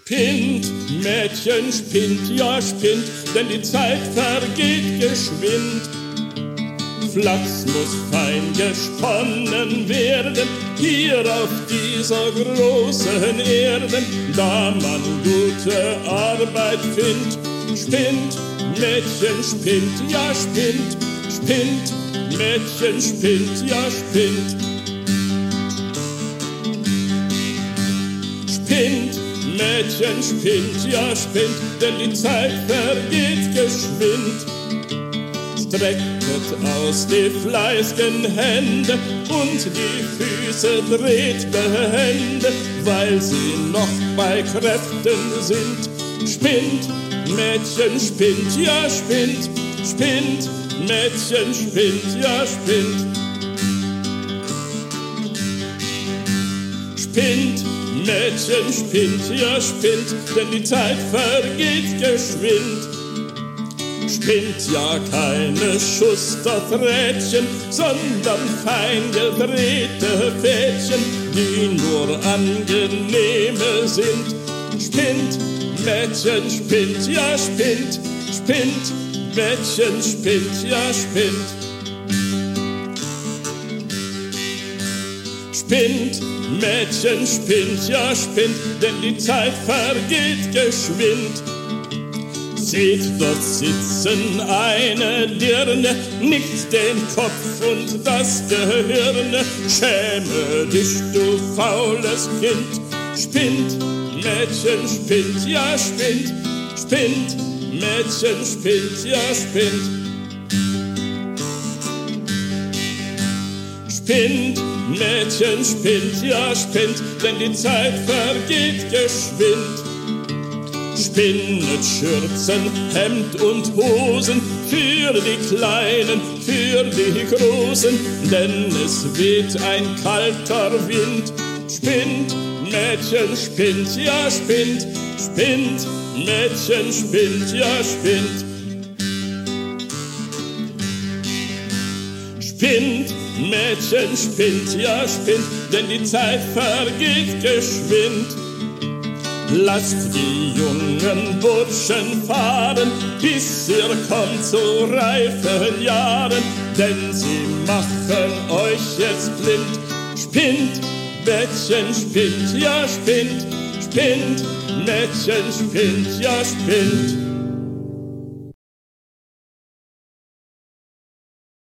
Spinnt, Mädchen, spinnt, ja spinnt, denn die Zeit vergeht geschwind. Flachs muss fein gesponnen werden, hier auf dieser großen Erden, da man gute Arbeit findet. Spinnt, Mädchen, spinnt, ja spinnt, spinnt, Mädchen, spinnt, ja spinnt. Spinnt, Mädchen, spinnt, ja spinnt, denn die Zeit vergeht geschwind. Strecket aus die fleißigen Hände und die Füße dreht behende, weil sie noch bei Kräften sind. Spinnt, Mädchen, spinnt, ja spinnt, spinnt, Mädchen, spinnt, ja spinnt. Spinnt, Mädchen, spinnt, ja spinnt, denn die Zeit vergeht geschwind. Spinnt ja keine Schusterträdchen, sondern fein gedrehte Fädchen, die nur angenehme sind. Spinnt, Mädchen, spinnt, ja spinnt, spinnt, Mädchen, spinnt, ja spinnt. Spinnt, Mädchen, spinnt, ja spinnt, denn die Zeit vergeht geschwind. Seht, dort sitzen eine Dirne, nickt den Kopf und das Gehirn. Schäme dich, du faules Kind. Spinnt, Mädchen, spinnt, ja spinnt, spinnt, Mädchen, spinnt, ja spinnt. Spinnt, Mädchen, spinnt, ja spinnt, denn die Zeit vergeht geschwind. Spinnet Schürzen, Hemd und Hosen für die Kleinen, für die Großen, denn es weht ein kalter Wind. Spinnt, Mädchen, spinnt, ja spinnt, spinnt, Mädchen, spinnt, ja spinnt. Spinnt, Mädchen, spinnt, ja spinnt, denn die Zeit vergeht geschwind. Lasst die jungen Burschen fahren, bis ihr kommt zu reifen Jahren, denn sie machen euch jetzt blind. Spinnt, Mädchen, spinnt, ja spinnt, spinnt, Mädchen, spinnt, ja spinnt.